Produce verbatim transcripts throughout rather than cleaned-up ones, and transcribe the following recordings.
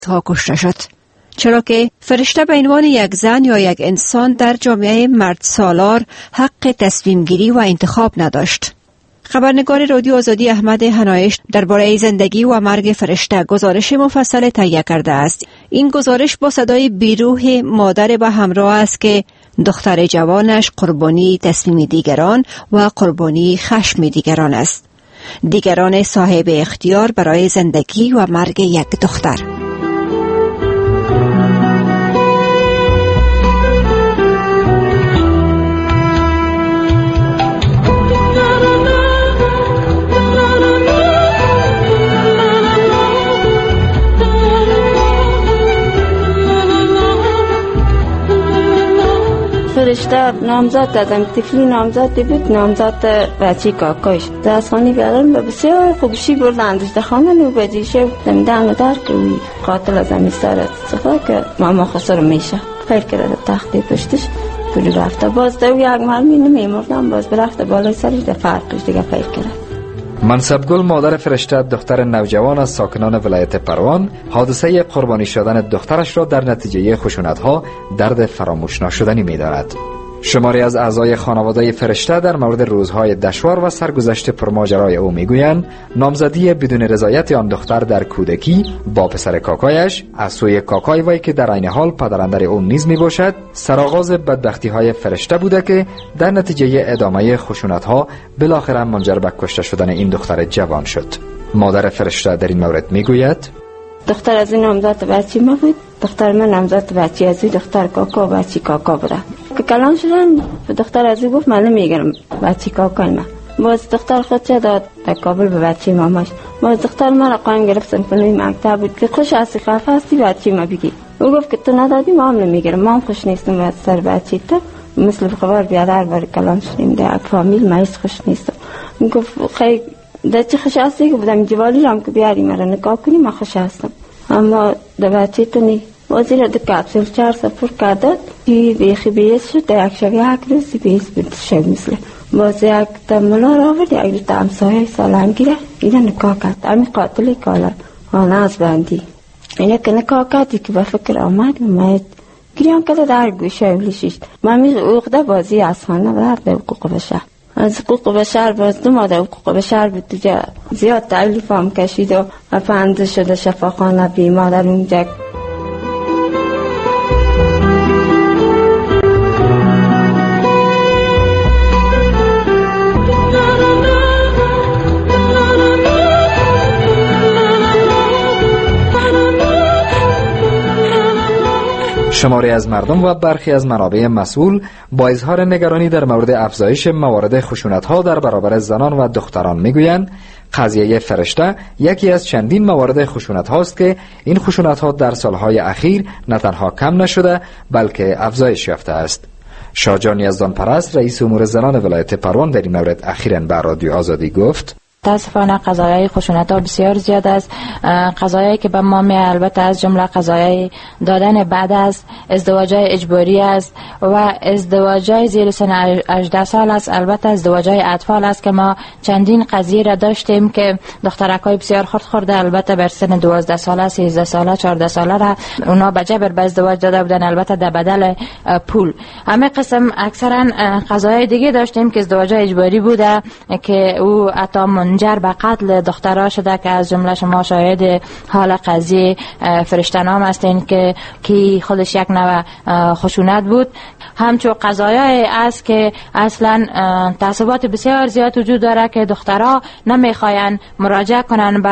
تا کشته شد، چرا که فرشته به عنوان یک زن یا یک انسان در جامعه مرد سالار حق تصمیم گیری و انتخاب نداشت. خبرنگار رادیو آزادی احمد حنایش درباره زندگی و مرگ فرشته گزارش مفصل تهیه کرده است. این گزارش با صدای بیروح مادر به همراه است که دختر جوانش قربانی تصمیم دیگران و قربانی خشم دیگران است. دیگران صاحب اختیار برای زندگی و مرگ یک دختر. فرشته نامزد دادم، طفلی نامزد بود، نامزد بچه کاکایش دستخانی بیادرم به بسیار خوبشی بردندش در خانه نو بجیشه دم دم در که قاتل از همی سرت صفا که ماما خسر میشه خیر کرده تختی پشتش پولی رفته باز دو یک مرمی نمیمردم باز برفته بالای سرش در فرقش دیگه خیر کرده. منصبگل مادر فرشته دختر نوجوان از ساکنان ولایت پروان حادثه قربانی شدن دخترش را در نتیجه خشونت‌ها درد فراموش ناشدنی می‌دارد. شماری از اعضای خانواده فرشته در مورد روزهای دشوار و سرگذشت پرماجرای او میگویند نامزدی بدون رضایت آن دختر در کودکی با پسر کاکایش از سوی کاکای وی که در عین حال پدراندر او نیز می باشد سرآغاز بدبختی های فرشته بوده که در نتیجه ادامه خشونت ها بالاخره منجر به کشته شدن این دختر جوان شد. مادر فرشته در این مورد میگوید دختر از این نامزد بچی ما بود، دختر من نامزد بچی از این دختر کاکا بچی کاکا بوده که کلان شدن. دختر از این گفت من نمیگرم بچی کاکای من. باز دختر خود چه داد در کابل به بچی ماماش. باز دختر من را قایم گرفتن پلوی مکتب بود که خوش هستی خفه هستی بچی ما بگی. او گفت که تو ندادی ما هم نمیگرم، ما هم خوش نیستم باید سر بچی تو مثل خبر بیادر بار کلان شدیم در فامیل ما هیچ خوش نیستم. گفت خیلی در چی خوش هستی که بودم جوالی رام که بیاری مرا نکاح کنی ما خوش هستم اما در بچه تو نی. بازی را در کپسول چهار سفر کردد که بیخی بیس شد در یک شب یک روزی بیس بود شب مثل بازی یک تملا را آورد یک روز تمسایه سالم گیره اینه نکاح کرد امی قاتلی کالا آنه از بندی اینه که نکاح کردی که به فکر آمد ماید گریان کده در گوشه اولیشیشت مامی اوقده بازی از خانه برد حقوق بشر از حقوق بشر باز دو ماده حقوق بشر بود دیگه زیاد تعلیف هم کشید و افنده شده شفاخانه بیمار در اونجا. شماری از مردم و برخی از منابع مسئول با اظهار نگرانی در مورد افزایش موارد خشونت‌ها در برابر زنان و دختران میگویند قضیه فرشته یکی از چندین موارد خشونت‌هاست که این خشونت‌ها در سالهای اخیر نه تنها کم نشده بلکه افزایش یافته است. شاهجان یزدان پرست رئیس امور زنان ولایت پروان در این مورد اخیراً به رادیو آزادی گفت متاسفانه قضایای خشونت‌ها بسیار زیاد است. قضایایی که به ما می البته از جمله قضایای دادن بعد از ازدواجای اجباری است و ازدواجای زیر سن هجده سال است. البته ازدواجای اطفال است که ما چندین قضیه را داشتیم که دخترکای بسیار خرد خورده البته بر سن دوازده ساله، سیزده ساله، چهارده ساله را اونا به جبر به ازدواج داده بودن البته در بدل پول. همه قسم اکثرا قضایای دیگه داشتیم که ازدواجای اجباری بوده که او عطا منجر به قتل دخترها شده که از جمله شما شاهد حال قضیه فرشته نام هستین که کی خودش یک نوع خشونت بود. همچون قضایای است که اصلا تعصبات بسیار زیاد وجود داره که دخترها نمیخواین مراجعه کنن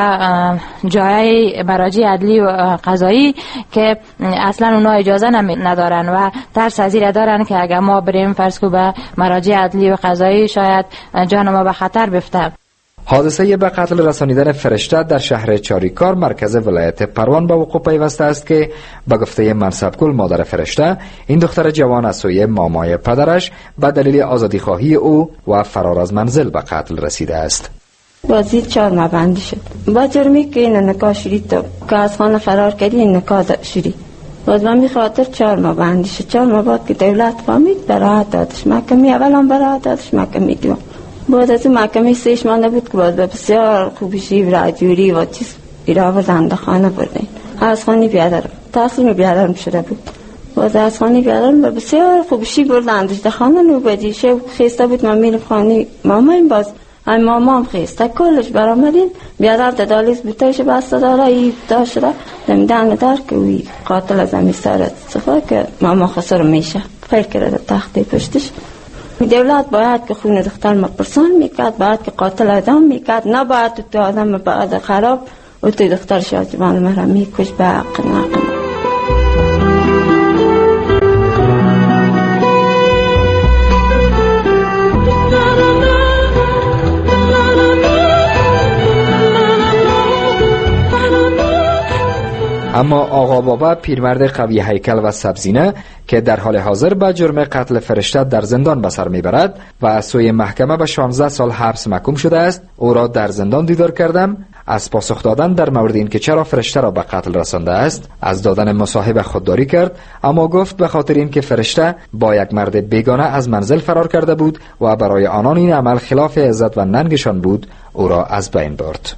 به جای مراجع عدلی و قضایی که اصلا اونا اجازه ندارن و ترس از این دارن که اگر ما بریم فرض کو به مراجع عدلی و قضایی شاید جان ما به خطر بیفته. حادثه به قتل رسانیدن فرشته در شهر چاریکار مرکز ولایت پروان به وقوع پیوسته است که به گفته منصبگل مادر فرشته این دختر جوان از سوی مامای پدرش به دلیل آزادی خواهی او و فرار از منزل به قتل رسیده است. بازی چهار ماه بندی شد با جرمی که این نکاح شدی تو که از خانه فرار کردی این نکاح شدی باز من می خاطر چهار ماه بندی شد. چهار ماه بعد که دولت فهمید برات دادش محکمی اولا برات دادش محکمی دوم بعد از محکمه سهش مانده بود که باز بسیار خوبشی و رادیوری و چیز ایرا و زنده خانه بردین از خانه بیادرم تحصیل بیادرم شده بود. باز از خانه بیادرم بسیار خوبشی بردن داشته خانه نوبدی شب خیسته بود. من میرم خانه مامایم باز ای مامام خیسته کلش برامدین بیادر ددالیز بوتش بسته داره ای داشت را دمیدن در که وی قاتل از امی سارت صفا که ماما خسر میشه فکر کرده تختی پشتش. دولت باید که خون دختر مپرسان میکرد، باید که قاتل ادام میکرد، نه باید تو آدم بعد خراب و تو دختر شاجبان مرا میکش به حق نقل. اما آقا بابا پیرمرد قوی هیکل و سبزینه که در حال حاضر به جرم قتل فرشته در زندان به سر میبرد و از سوی محکمه به شانزده سال حبس محکوم شده است، او را در زندان دیدار کردم. از پاسخ دادن در مورد این که چرا فرشته را به قتل رسانده است از دادن مصاحبه خودداری کرد، اما گفت به خاطر این که فرشته با یک مرد بیگانه از منزل فرار کرده بود و برای آنان این عمل خلاف عزت و ننگشان بود، او را از بین برد.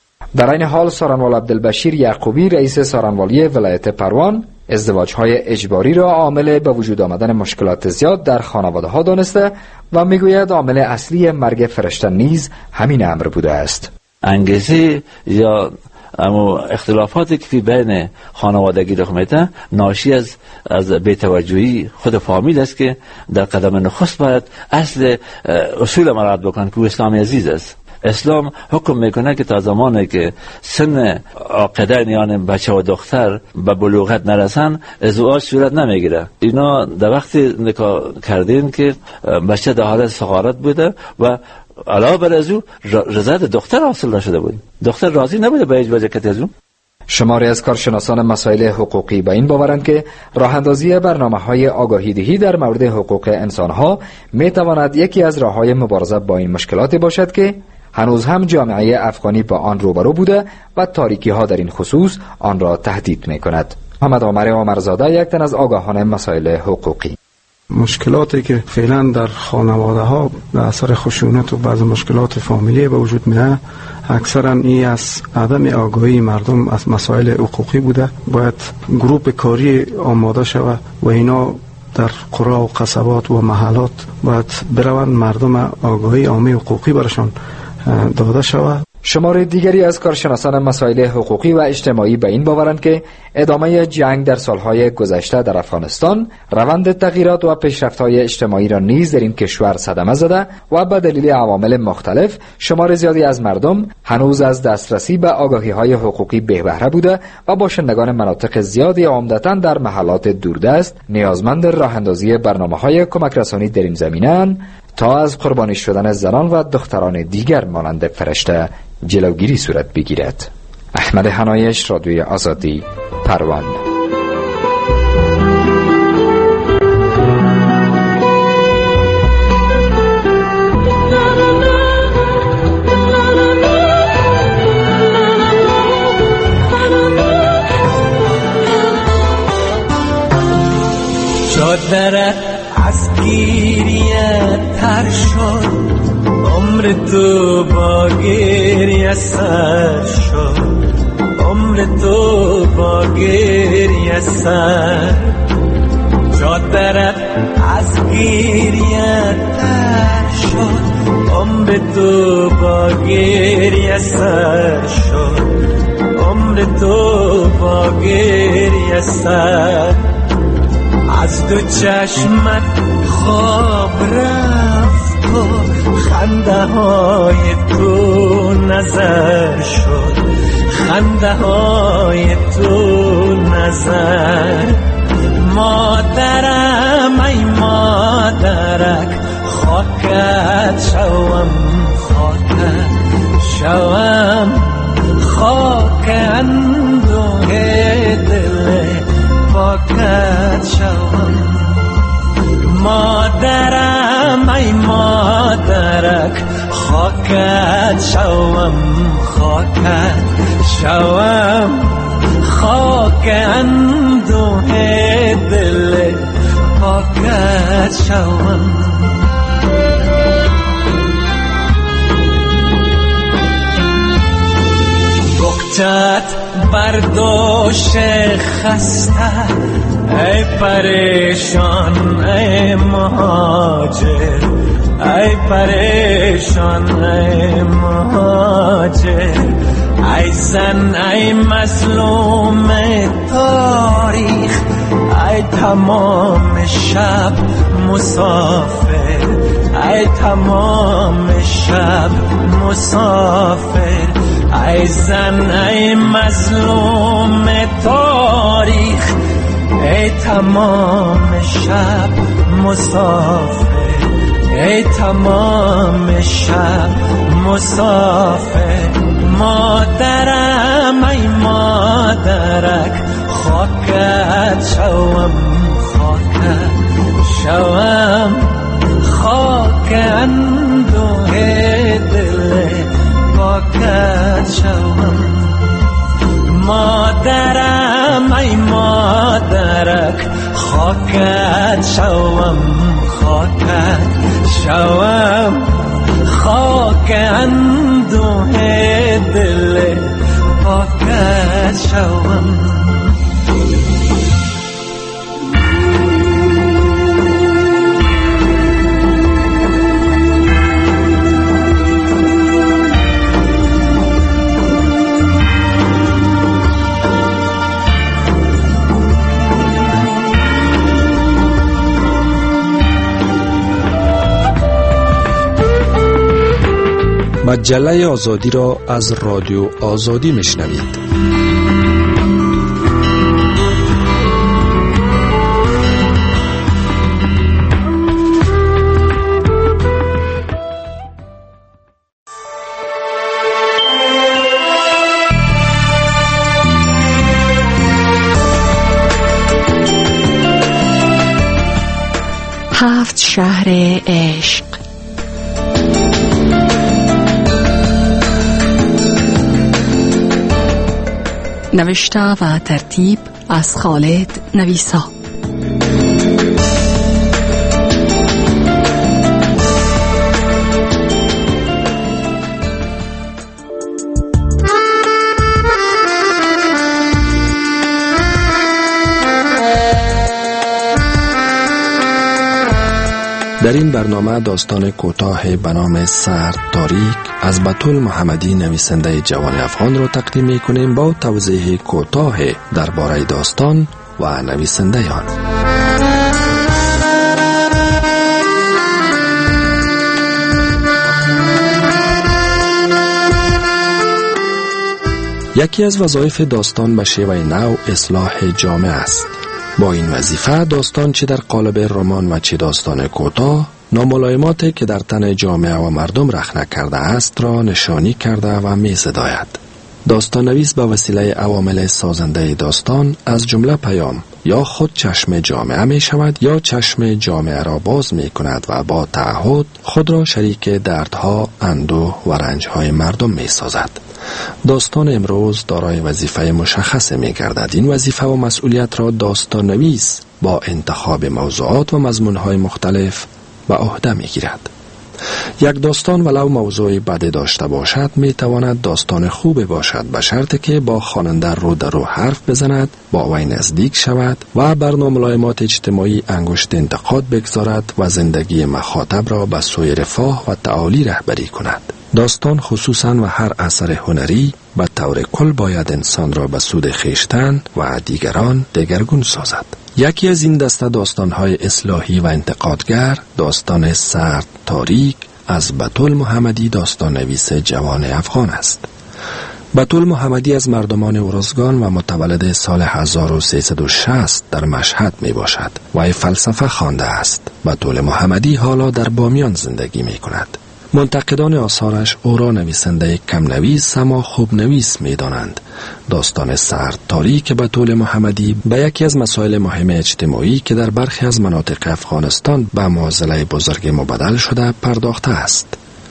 در این حال سارنوال عبدالبشیر یعقوبی رئیس سارنوالی ولایت پروان ازدواج‌های اجباری را عامل به وجود آمدن مشکلات زیاد در خانواده‌ها دانسته و میگوید عامل اصلی مرگ فرشته نیز همین امر بوده است. انگیزه یا اما اختلافاتی که بین خانوادگی رخ میده ناشی از از بی‌توجهی خود فامیل است که در قدم نخست باید اصل اصول مراعات بکنه که اسلام عزیز است. اسلام حکم میکنه که تا زمانی که سن عاقده یعنی بچه و دختر به بلوغت نرسن ازدواج صورت نمیگیره. اینا در وقتی نکاح کردین که بچه در حالت صغارت بوده و علاوه بر از او رضایت دختر حاصل نشده بود، دختر راضی نبوده به هیچ وجه از اون. شماری از کارشناسان مسائل حقوقی به این باورند که راه اندازی برنامه‌های آگاهی دهی در مورد حقوق انسان‌ها می‌تواند یکی از راه‌های مبارزه با این مشکلات باشد که هنوز هم جامعه افغانی با آن روبرو بوده و تاریکی‌ها در این خصوص آن را تهدید می‌کند. محمد عمر عمرزاده، یک تن از آگاهان مسائل حقوقی. مشکلاتی که فعلا در خانواده ها به اثر خشونت و بعض مشکلات فامیلی به وجود میاد اکثرا این از عدم آگاهی مردم از مسائل حقوقی بوده. باید گروه کاری آماده شود و اینا در قرى و قصبات و محلات باید بروند مردم آگاهی عامی حقوقی برشان داده شود. شمار دیگری از کارشناسان مسائل حقوقی و اجتماعی به این باورند که ادامه جنگ در سالهای گذشته در افغانستان روند تغییرات و پیشرفت‌های اجتماعی را نیز در این کشور صدمه زده و به دلیل عوامل مختلف شمار زیادی از مردم هنوز از دسترسی به آگاهی‌های حقوقی بی بهره بوده و باشندگان مناطق زیادی عمدتاً در محلات دوردست نیازمند راه‌اندازی برنامه‌های کمک رسانی در این زمینه‌اند تا از قربانی شدن زنان و دختران دیگر مانند فرشته جلوگیری صورت بگیرد. احمد حنایش، رادیوی آزادی، پروان. شادرت از گیریت تر شد، عمر تو با گریه سر شد، عمر تو با گریه سر. چادرت از گیریه تر شد، عمر تو با گریه سر شد، عمر تو با گریه سر. از دو چشمت خواب رفت و خنده های تو نظر شد، خنده های تو نظر. مادرم ای مادرک خاکت شوم، خاکت شوم، خاک اندوه دل پاکت شوم. مادرم ای مادرک خاکت شوم، خاکت شوم، خاک اندوه دل پاکت شوم. بختت برداشت خسته ای پریشان ای مهاجر ای پریشان ای مهاجر ای زن ای مظلوم تاریخ ای تمام شب مسافر ای تمام شب مسافر ای زن ای مظلوم تاریخ ای تمام شب مسافر ای تمام شب مسافر مادرم ای مادرک خاکت شوم خاکت شوم خاک اندوه دل پاکت شوم مادرم ای مادرک خاکت شوم خاکت شوم خاک اندوه دل پاکت شوم مجله آزادی را از رادیو آزادی میشنوید. هفت شهر عشق. نوشته و ترتیب از خالد نویسا. در این برنامه داستان کوتاه به نام سرد تاریک از بتول محمدی نویسنده جوان افغان را تقدیم می کنیم با توضیح کوتاه درباره داستان و نویسنده آن. یکی از وظایف داستان به شیوه نو اصلاح جامعه است. با این وظیفه داستان چه در قالب رمان و چه داستان کوتاه ناملایماتی که در تن جامعه و مردم رخنه کرده است را نشانی کرده و می زداید. داستان نویس به وسیله عوامل سازنده داستان از جمله پیام یا خود چشم جامعه می شود یا چشم جامعه را باز می کند و با تعهد خود را شریک دردها، اندوه و رنجهای مردم می سازد. داستان امروز دارای وظیفه مشخص می گردد. این وظیفه و مسئولیت را داستان نویس با انتخاب موضوعات و مضمونهای مختلف به عهده می گیرد. یک داستان ولو موضوع بدی داشته باشد می تواند داستان خوب باشد به شرطی که با خواننده رو در رو حرف بزند، با وی نزدیک شود و بر ناملایمات اجتماعی انگشت انتقاد بگذارد و زندگی مخاطب را به سوی رفاه و تعالی رهبری کند. داستان خصوصاً و هر اثر هنری به طور کل باید انسان را به سود خویشتن و دیگران دگرگون سازد. یکی از این دسته داستان‌های اصلاحی و انتقادگر داستان سرد تاریک از بتول محمدی داستان نویس جوان افغان است. بتول محمدی از مردمان ارزگان و متولد سال هزار و سیصد و شصت در مشهد می باشد. وی فلسفه خوانده است. بتول محمدی حالا در بامیان زندگی می کند. منتقدان آثارش او را نویسنده کم نویس اما خوب نویس می دانند. داستان سرد تاریک بتول محمدی به یکی از مسائل مهم اجتماعی که در برخی از مناطق افغانستان به معضله بزرگ مبدل شده پرداخته است.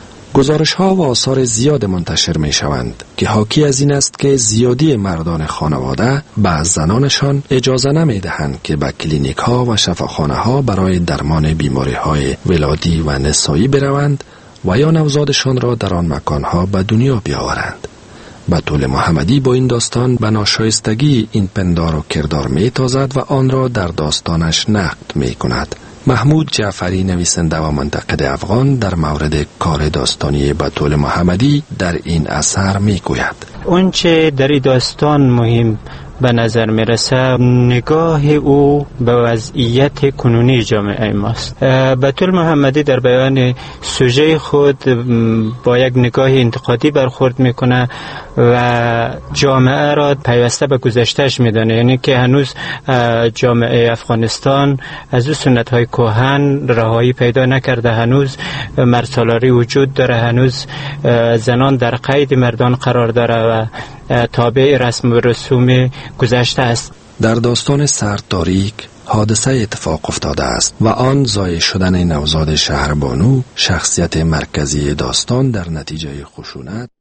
گزارش ها و آثار زیاد منتشر می شوند که حاکی از این است که زیادی مردان خانواده به زنانشان اجازه نمی دهند که به کلینیک ها و شفاخانه ها برای درمان بیماری های ولادی و نسایی بروند و یا نوزادشان را در آن مکان ها به دنیا بیاورند. بتول محمدی با این داستان به ناشایستگی این پندار و کردار می تازد و آن را در داستانش نقد می کند. محمود جعفری نویسنده و منتقد افغان در مورد کار داستانی بتول محمدی در این اثر می گوید: اون چه در این داستان مهم به نظر می رسه نگاه او به وضعیت کنونی جامعه ماست. بتول محمدی در بیان سوژه خود با یک نگاه انتقادی برخورد میکنه و جامعه را پیوسته به گذشتهش میدانه، یعنی که هنوز جامعه افغانستان از اون سنت های کهن رهایی پیدا نکرده، هنوز مرسالاری وجود داره، هنوز زنان در قید مردان قرار داره و تابع رسم و رسوم گذشته است. در داستان سرد تاریک حادثه اتفاق افتاده است و آن ضایع شدن نوزاد شهربانو، شخصیت مرکزی داستان در نتیجه خشونت.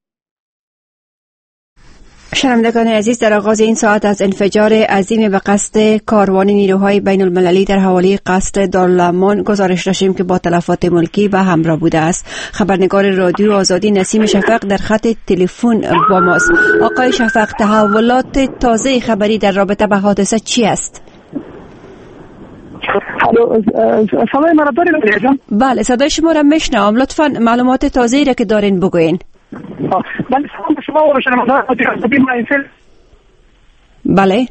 شنوندگان عزیز، در آغاز این ساعت از انفجار عظیم به قصد کاروان نیروهای بین المللی در حوالی قصر دارالامان گزارش داشتیم که با تلفات ملکی و همراه بوده است. خبرنگار رادیو آزادی نسیم شفق در خط تلفن با ماست. آقای شفق، تحولات تازه خبری در رابطه با حادثه چی است؟ صدای مرا دارید؟ بله، صدای شما را میشنوم. لطفاً معلومات تازه‌ای را که دارین بگوین. بله، سلام شما و شنوندگان. بله،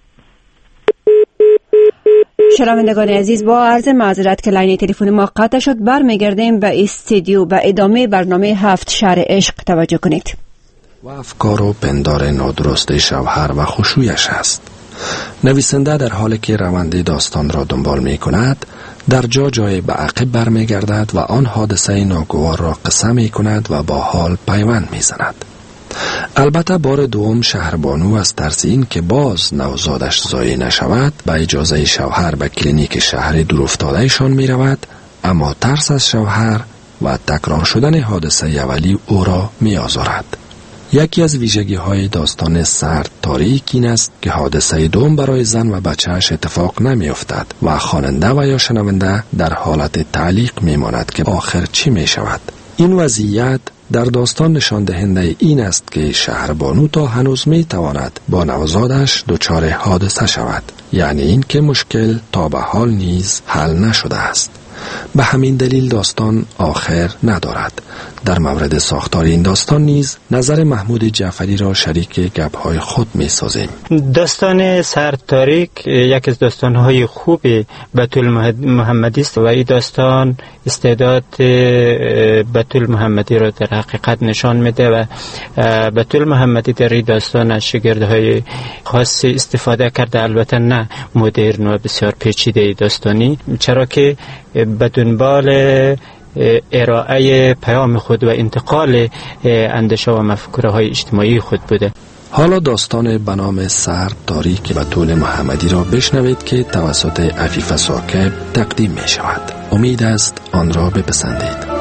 شنوندگان عزیز، با عرض معذرت که لاین تلفن ما قطع شد، برمیگردیم به استودیو. به ادامه برنامه هفت شهر عشق توجه کنید. و افکار و پندار نادرست شوهر و خشویش است. نویسنده در حالی که روند داستان را دنبال می کند، در جا جای به عقب برمی گردد و آن حادثه ناگوار را قصه می کند و با حال پیوند می زند. البته بار دوم شهربانو از ترس این که باز نوزادش ضایع نشود به اجازه شوهر به کلینیک شهر دورافتادهشان می رود، اما ترس از شوهر و تکرار شدن حادثه اولی او را می آزارد. یکی از ویژگی های داستان سرد تاریک این است که حادثه دوم برای زن و بچهش اتفاق نمی افتد و خواننده و یا شنونده در حالت تعلیق می ماند که آخر چی می شود. این وضعیت در داستان نشان دهنده این است که شهربانو تا هنوز می تواند با نوزادش دچار حادثه شود، یعنی این که مشکل تا به حال نیز حل نشده است. به همین دلیل داستان آخر ندارد. در مورد ساختار این داستان نیز نظر محمود جعفری را شریک گپ‌های خود می‌سازیم. داستان سرد تاریک یک از داستان‌های خوب بتول محمدی است و این داستان استعداد بتول محمدی را در حقیقت نشان میده و بتول محمدی در این داستان از شاگردهای خاصی استفاده کرده، البته نه مدرن و بسیار پیچیده داستانی، چرا که به دنبال ارائه پیام خود و انتقال اندیشه و مفکوره های اجتماعی خود بوده. حالا داستان به نام سرد تاریک بتول محمدی را بشنوید که توسط عفیف ثاقب تقدیم می شود. امید است آن را بپسندید.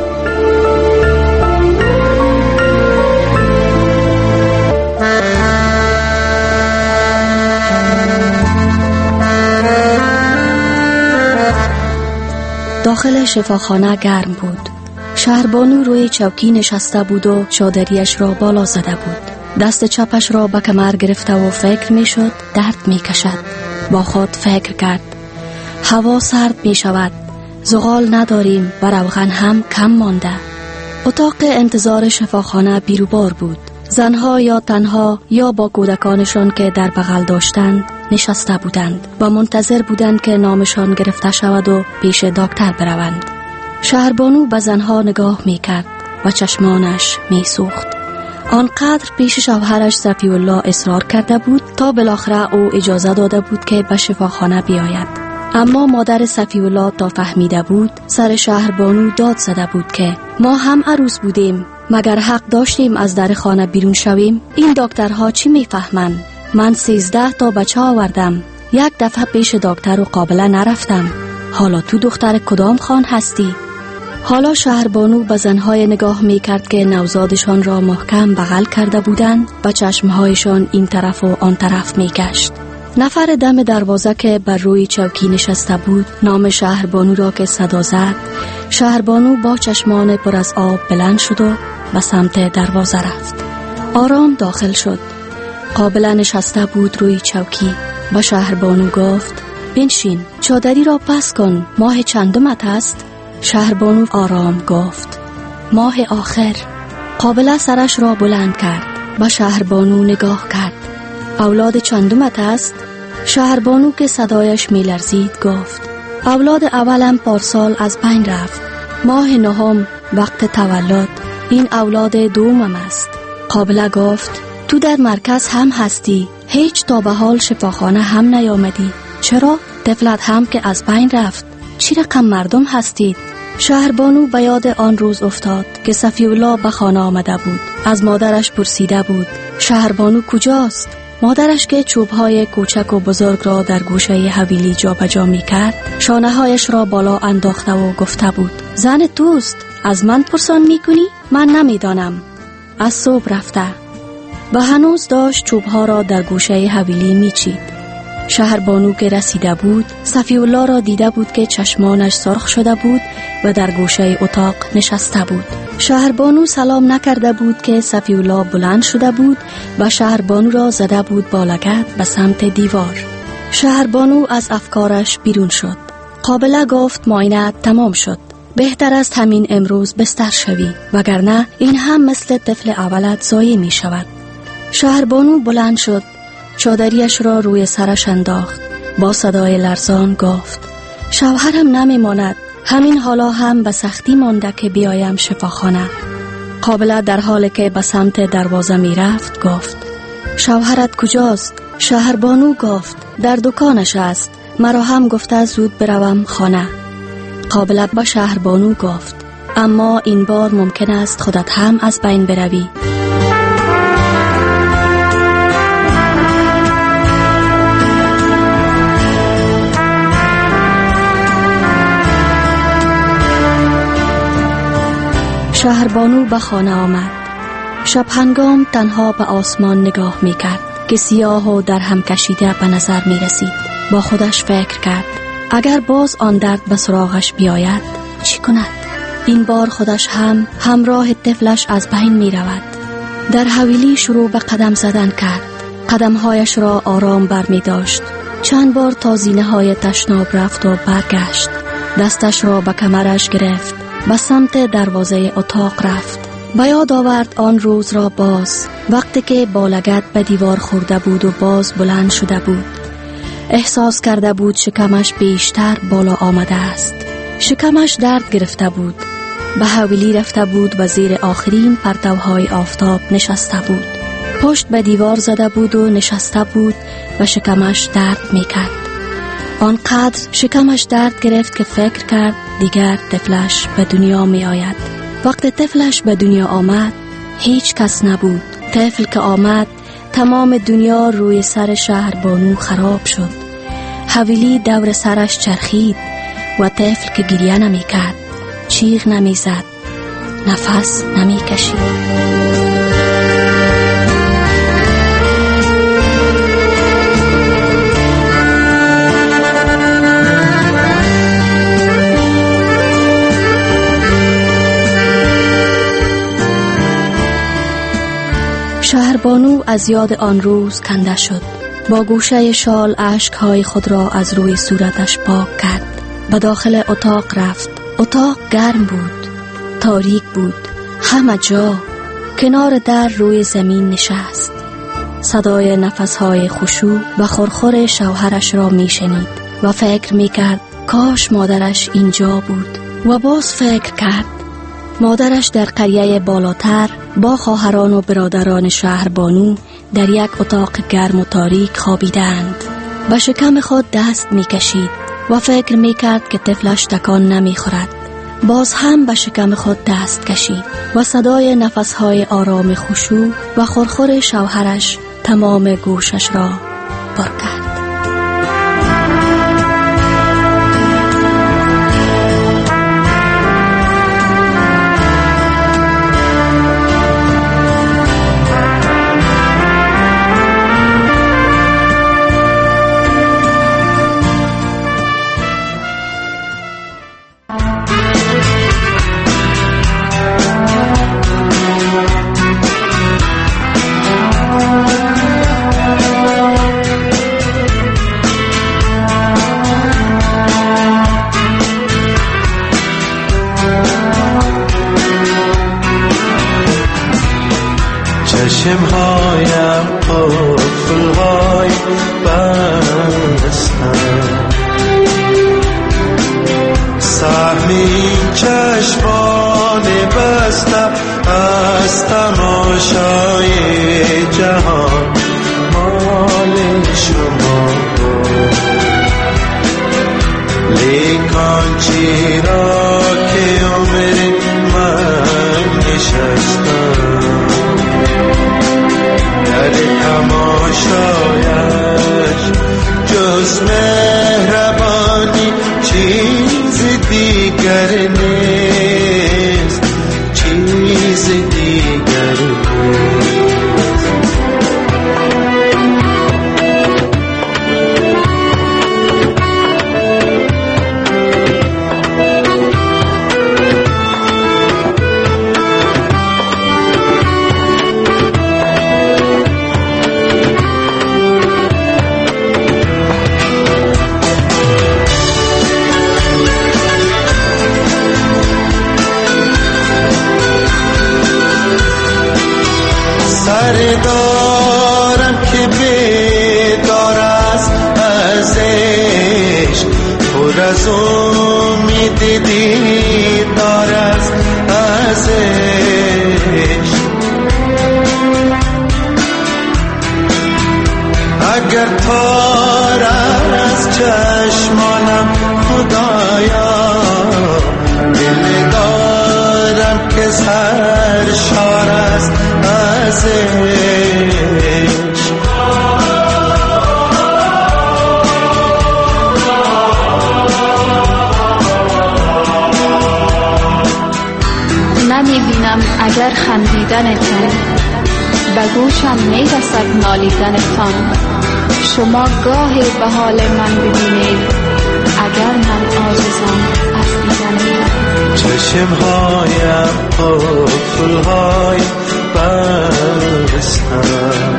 داخل شفاخانه گرم بود. شهربانو روی چوکی نشسته بود و چادریش را بالا زده بود. دست چپش را به کمر گرفته و فکر می شد درد می کشد. با خود فکر کرد هوا سرد می شود، زغال نداریم و روغن هم کم مانده. اتاق انتظار شفاخانه بیروبار بود. زنها یا تنها یا با کودکانشان که در بغل داشتند نشسته بودند و منتظر بودند که نامشان گرفته شود و پیش دکتر بروند. شهربانو به زنها نگاه می کرد و چشمانش می سوخت. آنقدر پیش شوهرش صفی الله اصرار کرده بود تا بالاخره او اجازه داده بود که به شفاخانه بیاید. اما مادر صفی الله تا فهمیده بود سر شهربانو داد زده بود که ما هم عروس بودیم، مگر حق داشتیم از در خانه بیرون شویم؟ این دکترها چی میفهمند؟ من سیزده تا بچه آوردم، یک دفعه پیش دکتر و قابله نرفتم، حالا تو دختر کدام خان هستی؟ حالا شهربانو به زنهای نگاه می کرد که نوزادشان را محکم بغل کرده بودند و چشمهایشان این طرف و آن طرف می گشت. نفر دم دروازه که بر روی چوکی نشسته بود نام شهربانو را که صدا زد، شهربانو با چشمان پر از آب بلند شد و به سمت دروازه رفت. آرام داخل شد. قابله نشسته بود روی چوکی. با شهربانو گفت بنشین، چادری را پس کن، ماه چندمت است؟ شهربانو آرام گفت ماه آخر. قابله سرش را بلند کرد. با شهربانو نگاه کرد. اولاد چندمت است؟ شهربانو که صدایش می لرزید گفت اولاد اولم پارسال از بین رفت. ماه نهم وقت تولد این اولاد دومم است. قابله گفت تو در مرکز هم هستی، هیچ تا به حال شفاخانه هم نیامدی. چرا؟ طفلت هم که از بین رفت. چی رقم مردم هستید؟ شهربانو به یاد آن روز افتاد که صفی الله به خانه آمده بود. از مادرش پرسیده بود شهربانو کجاست؟ مادرش که چوبهای کوچک و بزرگ را در گوشه حویلی جا بجا می کرد، شانه هایش را بالا انداخته و گفته بود زن توست، از من پرسان می کنی؟ من نمی دانم. از صبح رفته و هنوز داشت چوبها را در گوشه حویلی می چید. شهربانو که رسیده بود صفی الله را دیده بود که چشمانش سرخ شده بود و در گوشه اتاق نشسته بود. شهربانو سلام نکرده بود که صفی الله بلند شده بود و شهربانو را زده بود با لگد به سمت دیوار. شهربانو از افکارش بیرون شد. قابله گفت معاینه تمام شد، بهتر است همین امروز بستر شوی، وگرنه این هم مثل طفل اولت ضایع می شود. شهربانو بلند شد، چادریش را روی سرش انداخت. با صدای لرزان گفت شوهرم نمی ماند، همین حالا هم به سختی مانده که بیایم شفاخانه. قابله در حالی که به سمت دروازه می رفت گفت شوهرت کجاست؟ شهربانو گفت در دکانش است، مرا هم گفته زود بروم خانه. قابله با شهربانو گفت اما این بار ممکن است خودت هم از بین بروی. شهربانو به خانه آمد. شب هنگام تنها به آسمان نگاه می کرد که سیاه و در هم کشیده به نظر می رسید. با خودش فکر کرد اگر باز آن درد به سراغش بیاید چی کند؟ این بار خودش هم همراه طفلش از بین می رود. در حویلی شروع به قدم زدن کرد. قدمهایش را آرام بر می داشت. چند بار تا زینه های تشناب رفت و برگشت. دستش را به کمرش گرفت. به سمت دروازه اتاق رفت. به یاد آورد آن روز را باز، وقتی که با لگد به دیوار خورده بود و باز بلند شده بود. احساس کرده بود شکمش بیشتر بالا آمده است. شکمش درد گرفته بود. به حویلی رفته بود و زیر آخرین پرتوهای آفتاب نشسته بود. پشت به دیوار زده بود و نشسته بود و شکمش درد میکرد. آنقدر شکمش درد گرفت که فکر کرد دیگر طفلش به دنیا می آید. وقت طفلش به دنیا آمد هیچ کس نبود. طفل که آمد تمام دنیا روی سر شهربانو خراب شد. حویلی دور سرش چرخید و طفل که گریه نمی کرد، چیغ نمی زد، نفس نمی کشید. شهربانو از یاد آن روز کنده شد. با گوشه شال اشک‌های خود را از روی صورتش پاک کرد. به داخل اتاق رفت. اتاق گرم بود، تاریک بود. همه جا کنار در روی زمین نشست. صدای نفس‌های خشوع و خرخر شوهرش را می‌شنید و فکر می‌کرد کاش مادرش اینجا بود. و باز فکر کرد مادرش در قریه بالاتر با خواهران و برادران شهربانو در یک اتاق گرم و تاریک خوابیدند. به شکم خود دست می کشید و فکر می کرد که طفلش تکان نمی خورد. باز هم به شکم خود دست کشید و صدای نفسهای آرام خشوع و خرخر شوهرش تمام گوشش را پر کرد. چشمهایم قفل‌های بستم، سهمی چشمان بسته از تماشای جهان مال شما، لیکن چرا که عمر من نشستم در تماشایش، جز مهربانی چیز دیگر نیست، چیز دیگر نیست. دارم که بیدار است از عشق، پر از امید دیدار است از عشق. اگر تار از چشمانم خدایا، دل دارم که سرشار است از عشق. نمی‌بینم اگر خندیدنتان، به گوشم میرسد نالیدنتان. شما گاهی به حال من ببینید، اگر من عاجزم از دیدنتان. چشمهایم قفل‌های بستم،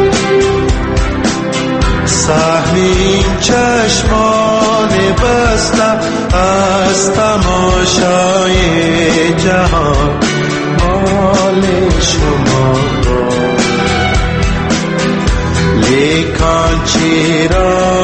سهمی چشمان بسته از تماشای جهان مال شما، لیکن چرا